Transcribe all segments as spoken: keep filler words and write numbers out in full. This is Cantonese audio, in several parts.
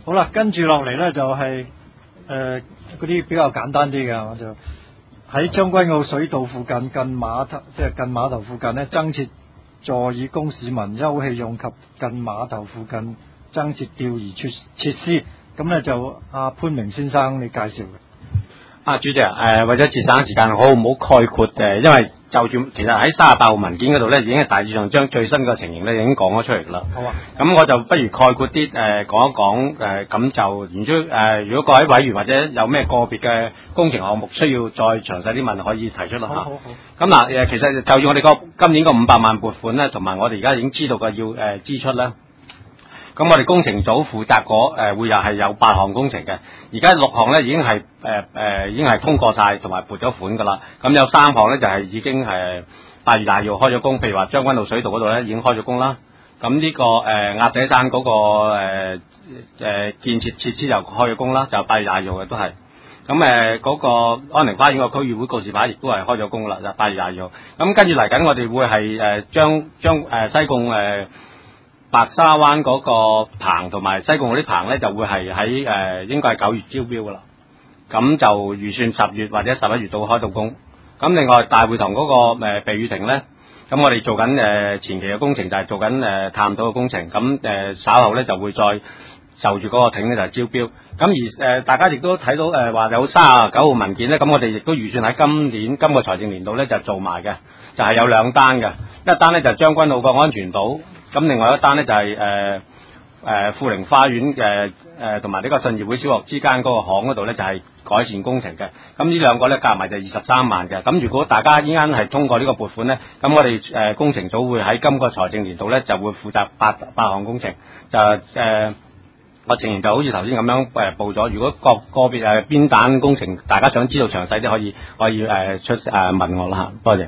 好啦，跟住落嚟咧就係誒嗰啲比較簡單啲嘅，我就喺將軍澳水道附近近碼頭，即係近碼頭附近咧增設座椅供市民休憩用及近碼頭附近增設釣魚設設施。咁咧就阿潘明先生你介紹嘅。 啊，主席啊，誒、呃、為咗節省時間，好唔好概括誒？因為就住其實喺三十八號文件嗰度咧，已經係大致上將最新嘅情形咧已經講咗出嚟啦。 好啊， 咁我就不如概括啲誒、呃、講一講誒，咁、呃、就然之後誒，如果各位委員或者有咩個別嘅工程項目需要再詳細啲問，可以提出啦嚇。 好好好。 咁嗱誒，其實就住我哋個今年個五百萬撥款咧，同埋我哋而家已經知道嘅要誒、呃、支出咧。咁我哋工程組負責嗰誒、呃、會又係有八項工程嘅，而家六項咧已經係誒誒已經係通過晒同埋撥咗款噶啦。咁有三項咧就係、是、已經係八月廿二號開咗工，譬如話將軍澳水道嗰度咧已經開咗工啦。咁呢、這個誒鴨仔山嗰、那個誒誒、呃呃、建設設施又開咗工啦，就八月廿二號嘅都係。咁誒嗰個安寧花園個區議會告示牌亦都係開咗工啦，就八月廿二號。咁跟住嚟緊我哋會係誒、呃、將將誒、呃、西貢誒。呃白沙灣嗰個棚同埋西貢嗰啲棚咧，就會係喺誒應該係九月招標噶啦。咁就預算十月或者十一月到開到工。咁另外大會堂嗰、那個、呃、避雨亭咧，咁我哋做緊誒、呃、前期嘅工程就係做緊誒、呃、探討嘅工程。咁誒、呃、稍後咧就會再就住嗰個艇咧就係、是、招標。咁而誒、呃、大家亦都睇到誒話、呃、有三十九號文件咧，咁我哋亦都預算喺今年今個財政年度咧就做埋嘅，就係、是、有兩單嘅，一單咧就係、將軍澳個安全島。咁另外一單咧就係誒誒富寧花園嘅誒同埋呢個信義會小學之間嗰個巷嗰度咧就係、是、改善工程嘅。咁呢兩個咧夾埋就二十三萬嘅。咁如果大家依間係通過呢個撥款咧，咁我哋誒、呃、工程組會喺今個財政年度咧就會負責八八項工程。就誒、呃、我情形就好似頭先咁樣誒、呃、報咗。如果個個別誒邊單工程大家想知道詳細啲，可以可以誒、呃、出誒、呃、問我啦嚇。多謝。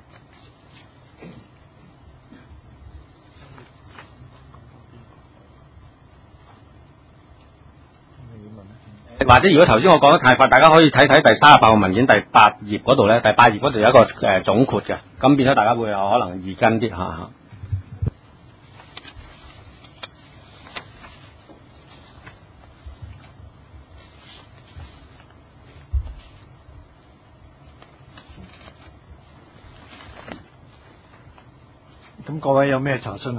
或者如果頭先我講得太快，大家可以睇睇第三十八號文件第八頁嗰度咧，第八頁嗰度有一個誒、呃、總括嘅，咁變咗大家會有可能易跟啲嚇嚇。 咁各位有咩查詢啊？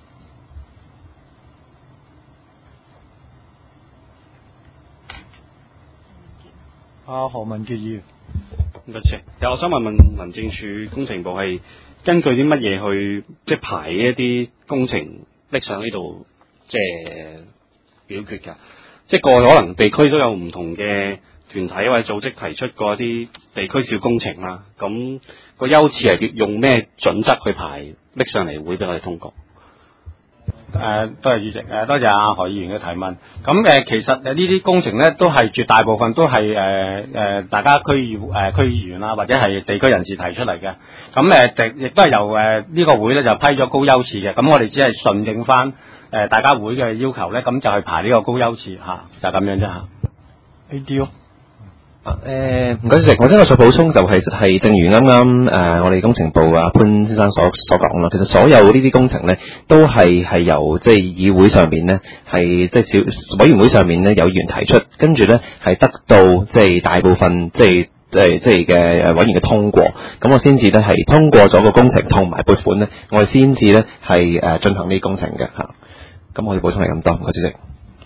阿何文傑議員， 多謝。又我想問問民政處工程部係根據啲乜嘢去即係排一啲工程拎上呢度即係表決㗎？即係過去可能地區都有唔同嘅團體或者組織提出過一啲地區小工程啦。咁、個優次係用咩準則去排拎上嚟會俾我哋通過？ 誒、呃，多謝主席，誒、呃，多謝阿何議員嘅提問。咁誒、呃，其實誒呢啲工程咧，都係絕大部分都係誒誒，大家區議誒區議員啊，或者係地區人士提出嚟嘅。咁誒，亦、呃、都係由誒呢、呃這個會咧就批咗高優次嘅。咁我哋只係順應翻誒、呃、大家會嘅要求咧，咁就去排呢個高優次嚇、啊，就咁、是、樣啫嚇。 A D O。 誒唔該主席，我真係再補充就係、是、係正如啱啱誒我哋工程部啊潘先生所所講啦，其實所有呢啲工程咧都係係由即係議會上面咧係即係小委員會上面咧有議員提出，跟住咧係得到即係大部分即係誒即係嘅誒委員嘅通過，咁我先至咧係通過咗個工程同埋撥款咧，我哋先至咧係誒進行呢啲工程嘅嚇。咁我哋補充係咁多，唔該主席。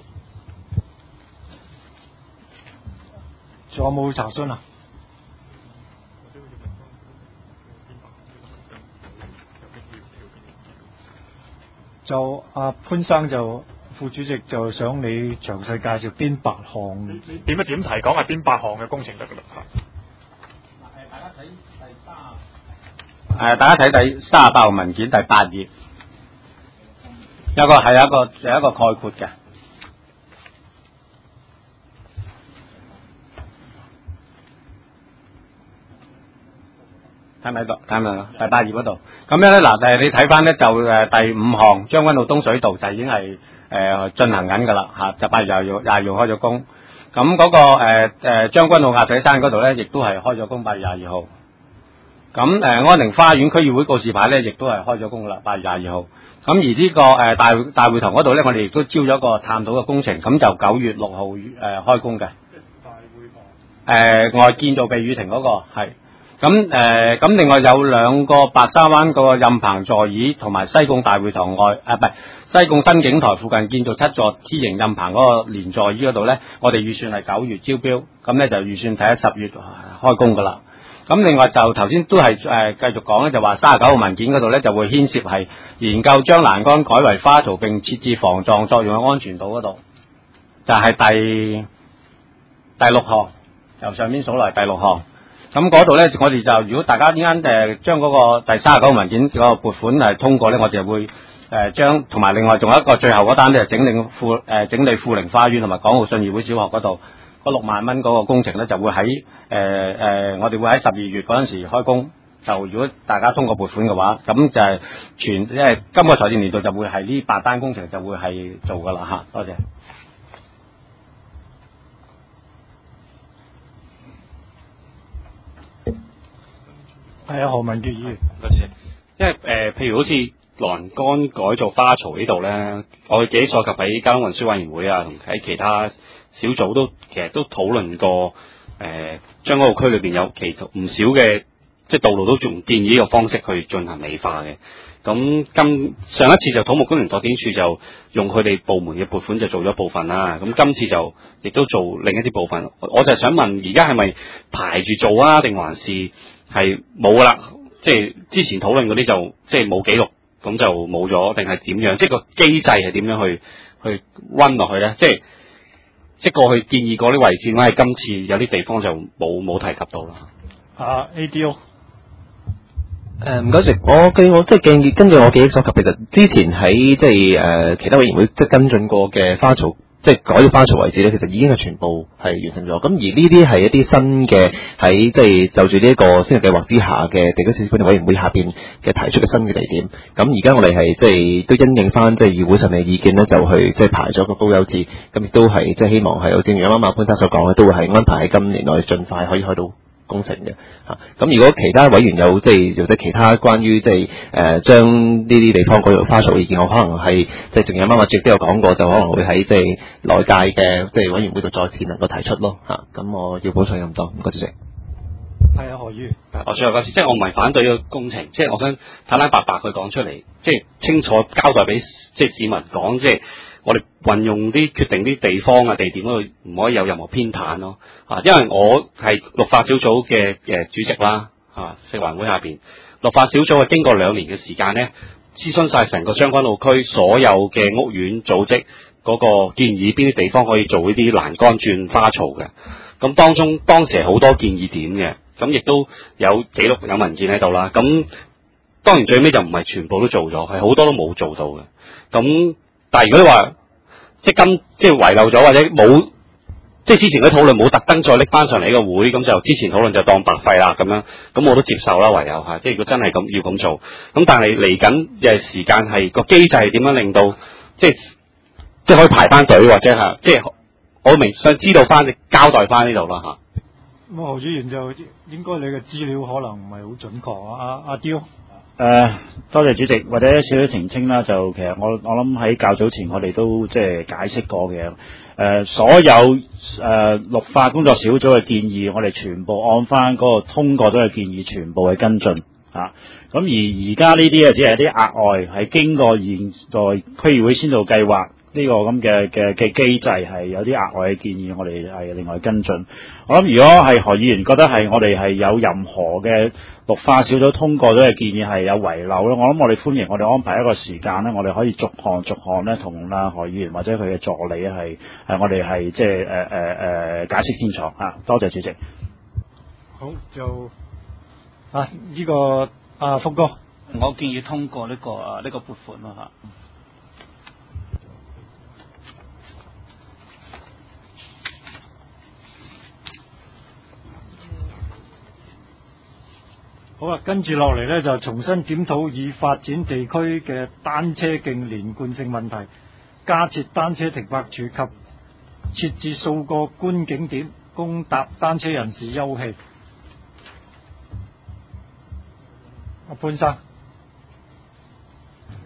仲有冇查詢啊？就阿、啊、潘生就副主席就想你詳細介紹邊八項， 點一點提講係邊八項嘅工程得㗎啦。 誒，大家睇第三誒，大家睇第三十八號文件第八頁，有個係有一個有一個概括嘅。睇唔睇到？睇唔睇到？第八頁嗰度，咁樣咧嗱，誒你睇翻咧就誒第五項將軍澳東水道就已經係誒進行緊㗎啦嚇，就八月廿號廿號開咗工。咁嗰、那個誒誒將軍澳鴨仔山嗰度咧，亦都係開咗工，八月廿二號。咁誒安寧花園區議會告示牌咧，亦都係開咗工㗎啦，八月廿二號。 咁而呢、這個誒、呃、大大會堂嗰度咧，我哋亦都招咗個探討嘅工程，咁就九月六號誒開工嘅。大會堂誒外建造避雨亭嗰、那個係，咁誒咁另外有兩個白沙灣個任棚座椅，同埋西貢大會堂外啊，唔係西貢新景台附近建造七座 T 型任棚嗰個連座椅嗰度咧，我哋預算係九月招標，咁咧就預算睇下十月開工噶啦。咁另外就頭先都係誒、呃、繼續講咧，就話三十九號文件嗰度咧就會牽涉係研究將欄杆改為花槽並設置防撞作用嘅安全島嗰度，就係、是、第第六項，由上面數嚟第六項。咁嗰度咧，我哋就如果大家呢間誒將嗰個第三十九號文件嗰個撥款係通過咧，我哋就會誒將同埋另外仲有一個最後嗰單咧，整理富誒、呃、整理富寧花園同埋港澳信義會小學嗰度。嗰六萬蚊嗰個工程咧，就會喺誒誒，我哋會喺十二月嗰陣時開工。就如果大家通過撥款嘅話，咁就係全即係今個財政年度就會係呢八單工程就會係做噶啦嚇。多謝。 係啊，何文傑議員。 多謝。因為誒、呃，譬如好似欄杆改造花槽呢度咧，我記得所及喺交通運輸委員會啊，同喺其他小組都其實都討論過，誒、呃，將嗰個區裏邊有其唔少嘅即係道路都仲建議呢個方式去進行美化嘅。咁今上一次就土木工程拓展署就用佢哋部門嘅撥款就做咗部分啦。咁今次就亦都做另一啲部分。我就係想問，而家係咪排住做啊，定還是係冇噶啦？即係之前討論嗰啲就即係冇記錄，咁就冇咗，定係點樣？即係個機制係點樣去去溫落去咧？即係。即係過去建議過啲位置，我係今次有啲地方就冇冇提及到啦。 啊 A D O， 誒唔該曬，我記我即係根據根據我記憶所及，其實之前喺即係誒其他委員會即係跟進過嘅花槽，即係改咗花槽位置咧，其實已經係全部係完成咗。咁而呢啲係一啲新嘅喺即係就住呢一個先導計劃之下嘅地區設施管理委員會下邊嘅提出嘅新嘅地點。咁而家我哋係即係都因應翻即係議會上面嘅意見咧，就去即係排咗個高優次。咁亦都係即係希望係有正如啱啱阿潘生所講咧，都會係安排喺今年內盡快可以開到工程嘅嚇。咁、啊、如果其他委員有即係或者其他關於即係誒將呢啲地方改做花槽嘅意見，我可能係即係正如啱啱阿主席都有講過，就可能會喺即係內界嘅即係委員會度再次能夠提出咯嚇。咁、啊、我要補充咁多，唔該主席。 係啊，何議員。 我最後嗰次，即係我唔係反對呢個工程，即係我想坦坦白白佢講出嚟，即係清楚交代俾即係市民講，即係我哋運用啲決定啲地方啊地點嗰度唔可以有任何偏袒咯。啊，因為我係綠化小組嘅誒主席啦，啊，食環會下邊綠化小組係經過兩年嘅時間咧，諮詢晒成個將軍澳區所有嘅屋苑組織嗰個建議，邊啲地方可以做呢啲欄杆轉花槽嘅。咁當中當時係好多建議點嘅。咁亦都有記錄有文件喺度啦。咁當然最尾就唔係全部都做咗，係好多都冇做到嘅。咁但係如果你話即係今即係遺漏咗或者冇，即係之前嘅討論冇特登再拎翻上嚟呢個會，咁就之前討論就當白費啦咁樣。咁我都接受啦，唯有嚇。即係如果真係咁要咁做，咁但係嚟緊嘅時間係個機制係點樣令到即係即係可以排翻隊或者嚇，即係我明想知道翻，交代翻呢度啦嚇。 咁何議員就應該你嘅資料可能唔係好準確啊，阿阿刁。誒、 呃，多謝主席，或者少少澄清啦。就其實我我諗喺較早前我哋都即係解釋過嘅。誒、呃，所有誒綠化工作小組嘅建議，我哋全部按翻嗰個通過咗嘅建議，全部去跟進啊。咁而而家呢啲啊，只係啲額外係經過現在區議會先導計劃。呢個咁嘅嘅嘅機制係有啲額外嘅建議，我哋係另外跟進。我諗如果係何議員覺得係我哋係有任何嘅綠化小組通過咗嘅建議係有遺漏咧，我諗我哋歡迎我哋安排一個時間咧，我哋可以逐項逐項咧同啊何議員或者佢嘅助理係係我哋係即係誒誒誒解釋清楚啊！多謝主席。 好就啊呢、這個啊福哥， 我建議通過呢、這個啊呢、這個撥款咯嚇。 好啦，跟住落嚟呢，就重新檢討已發展地區嘅單車徑連貫性問題，加設單車停泊處及設置數個觀景點，供踏單車人士休憩。阿潘生，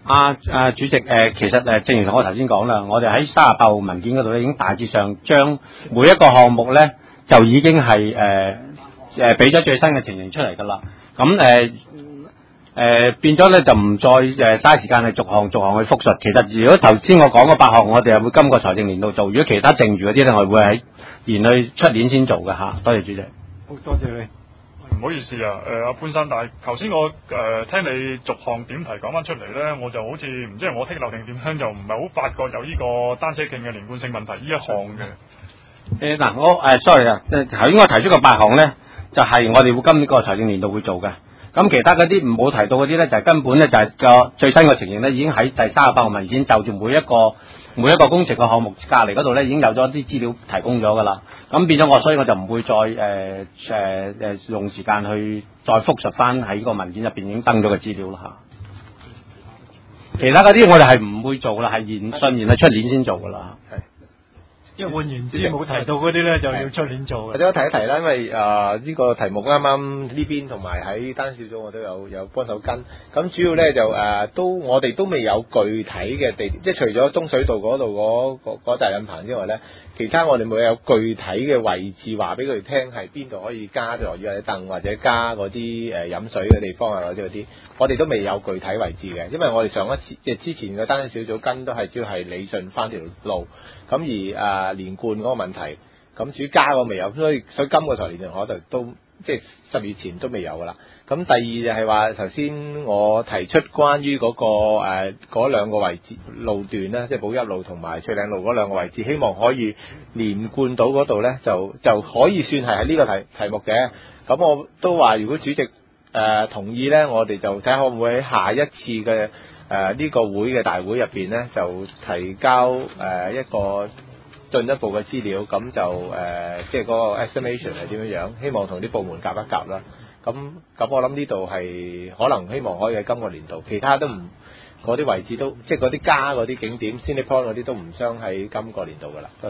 啊啊主席誒、呃，其實誒、呃，正如我頭先講啦，我哋喺三十八號文件嗰度咧，已經大致上將每一個項目咧就已經係誒誒俾咗最新嘅情形出嚟㗎啦。咁誒誒變咗咧就唔再誒嘥時間係逐項逐項去複述。其實如果頭先我講嗰八項，我哋係會今個財政年度做；如果其他剩餘嗰啲咧，我哋會喺延去出年先做嘅嚇。多謝主席。 好多謝你。 唔好意思啊，誒、呃、阿潘生，但係頭先我誒、呃、聽你逐項點題講翻出嚟咧，我就好似唔知係我聽漏定點樣，就唔係好發覺有呢個單車徑嘅連貫性問題呢一項嘅。 誒嗱、呃，我誒、呃、sorry 啊，即係頭先我提出嘅八項咧，就係、是、我哋會今年個財政年度會做嘅。咁其他嗰啲唔好提到嗰啲咧，就係、是、根本咧就係、是、個最新嘅情形咧，已經喺第三十八號文件就住每一個每一個工程嘅項目隔離嗰度咧，已經有咗啲資料提供咗㗎啦。咁變咗我，所以我就唔會再誒誒誒用時間去再複述翻喺個文件入邊已經登咗嘅資料啦嚇。其他嗰啲我哋係唔會做啦，係延順延係出年先做㗎啦。係。 因為換言之冇提到嗰啲咧，就要出年做嘅。 或者我提一提啦，因為誒呢、呃這個題目啱啱呢邊同埋喺單小組我都有有幫手跟，咁主要咧就誒、呃、都我哋都未有具體嘅地點，即係除咗東水道嗰度嗰嗰大引棚之外咧，其他我哋冇有具體嘅位置話俾佢哋聽係邊度可以加座椅或者凳或者加嗰啲誒飲水嘅地方啊或者嗰啲，我哋都未有具體位置嘅，因為我哋上一次即係之前嘅單小組跟都係主要係理順翻條路。咁而誒、呃、連貫嗰個問題，咁至於加嗰個未有，所以所以今個財年我就都即係十月前都未有噶啦。咁第二就係話頭先我提出關於嗰、那個誒嗰、呃、兩個位置路段咧，即係寶邑路同埋翠嶺路嗰兩個位置，希望可以連貫到嗰度咧，就就可以算係喺呢個題題目嘅。咁我都話如果主席誒、呃、同意咧，我哋就睇下可唔可以喺下一次嘅。誒呢、呃這個會嘅大會入邊咧，就提交誒、呃、一個進一步嘅資料，咁就誒、呃、即係嗰個 estimation 係點樣樣，希望同啲部門夾一夾啦。咁咁我諗呢度係可能希望可以喺今個年度，其他都唔嗰啲位置都即係嗰啲加嗰啲景點 Scenic Point 嗰啲都唔想喺今個年度噶啦。多謝。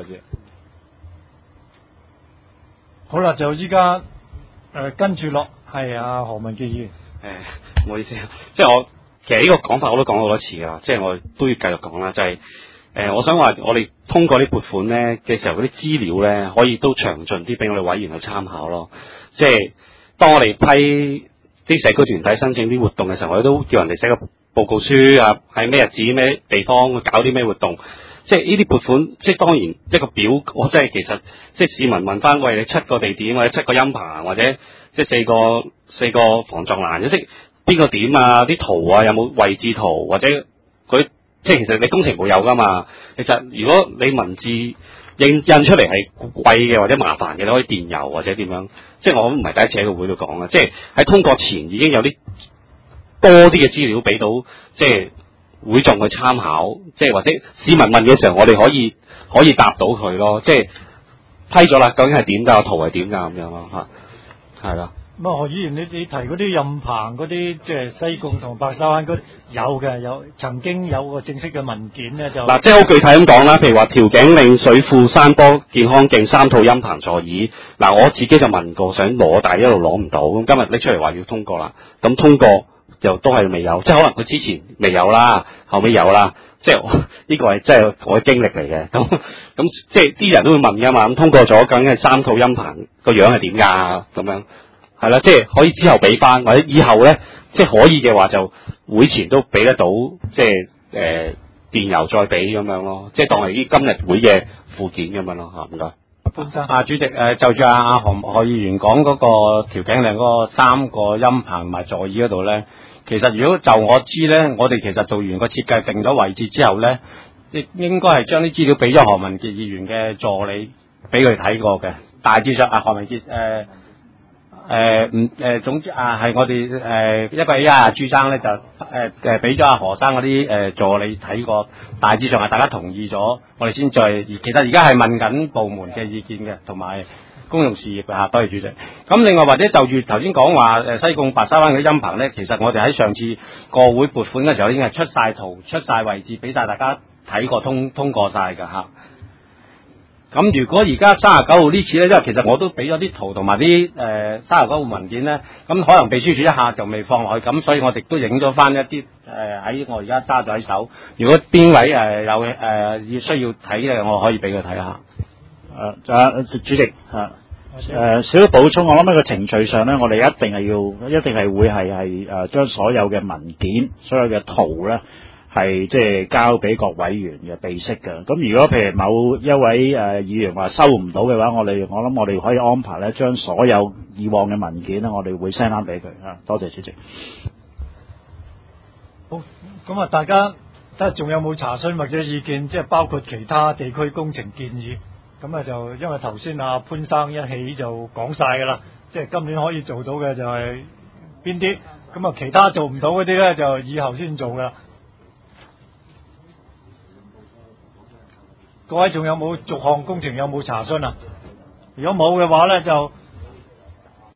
好啦，就依家誒跟住落係阿何文傑議員。 誒，唔好意思，即係我。其實呢個講法我都講過好多次㗎，即係我都要繼續講啦。就係、是、誒、呃，我想話我哋通過啲撥款咧嘅時候，嗰啲資料咧可以都詳盡啲俾我哋委員去參考咯。即係當我哋批啲社區團體申請啲活動嘅時候，我哋都叫人哋寫個報告書啊，喺咩日子咩地方搞啲咩活動。即係呢啲撥款，即係當然一個表，我真係其實即係市民問翻，喂，你七個地點或者七個音棚或者即係四個四個防撞欄，即係。邊個點啊？啲圖啊，有冇位置圖或者佢即係其實你工程部有噶嘛？其實如果你文字印印出嚟係貴嘅或者麻煩嘅，你可以電郵或者點樣？即係我唔係第一次喺個會度講啊！即係喺通過前已經有啲多啲嘅資料俾到，即係會眾去參考，即係或者市民問嘅時候，我哋可以可以答到佢咯。即係批咗啦，究竟係點㗎？圖係點㗎？咁樣咯嚇，係啦。 咁啊，何議員，你你提嗰啲任棚嗰啲，即係西貢同白沙灣嗰啲有嘅，有曾經有個正式嘅文件咧，就嗱， 即係好具體咁講啦。譬如話調景嶺、水庫、山坡、健康徑三套音棚座椅。嗱，我自己就問過，想攞，但係一路攞唔到。咁今日拎出嚟話要通過啦。咁通過又都係未有，即係可能佢之前未有啦，後尾有啦。即係呢個係即係我嘅經歷嚟嘅。咁咁即係啲人都會問㗎嘛。咁通過咗，究竟係三套音棚個樣係點㗎？咁樣。係啦，即係可以之後俾翻，或者以後咧，即係可以嘅話就會前都俾得到，即係誒、呃、電郵再俾咁樣咯，即係當係啲今日會嘅附件咁樣咯嚇，唔該。 潘生， 啊主席誒、呃，就住阿阿何何議員講嗰個調景嶺嗰個三個音棚同埋座椅嗰度咧，其實如果就我知咧，我哋其實做完個設計定咗位置之後咧，亦應該係將啲資料俾咗何文傑議員嘅助理俾佢睇過嘅，大致上啊何文傑誒。呃誒唔誒總之啊，係我哋誒、呃、一個係阿朱生咧就誒誒俾咗阿何生嗰啲誒助理睇過，大致上係大家同意咗，我哋先再而其實而家係問緊部門嘅意見嘅，同埋公用事業嘅嚇，多謝主席。咁另外或者就住頭先講話誒西貢白沙灣嗰啲音棚咧，其實我哋喺上次個會撥款嘅時候已經係出晒圖、出晒位置，俾晒大家睇過通通過晒㗎嚇。 咁如果而家三十九號呢次咧，因為其實我都俾咗啲圖同埋啲誒三十九號文件咧，咁可能秘書處一下就未放落去，咁所以我哋都影咗翻一啲誒喺我而家揸咗喺手。如果邊位誒、呃、有誒要、呃、需要睇嘅，我可以俾佢睇下。 誒啊，主席啊。誒、呃、少少補充，我諗喺個程序上咧，我哋一定係要，一定係會係係誒將所有嘅文件、所有嘅圖咧，係即係交俾各委員嘅備悉嘅。咁如果譬如某一位誒、呃、議員話收唔到嘅話，我哋我諗我哋可以安排咧，將所有以往嘅文件咧，我哋會 send 翻俾佢啊。多謝主席。 好，咁啊，大家睇下仲有冇查詢或者意見，即係包括其他地區工程建議。咁啊就因為頭先阿潘生一起就講晒㗎啦，即係今年可以做到嘅就係邊啲，咁啊其他做唔到嗰啲咧就以後先做㗎啦。各位仲有冇逐項工程有冇查詢啊？如果冇嘅話咧就〜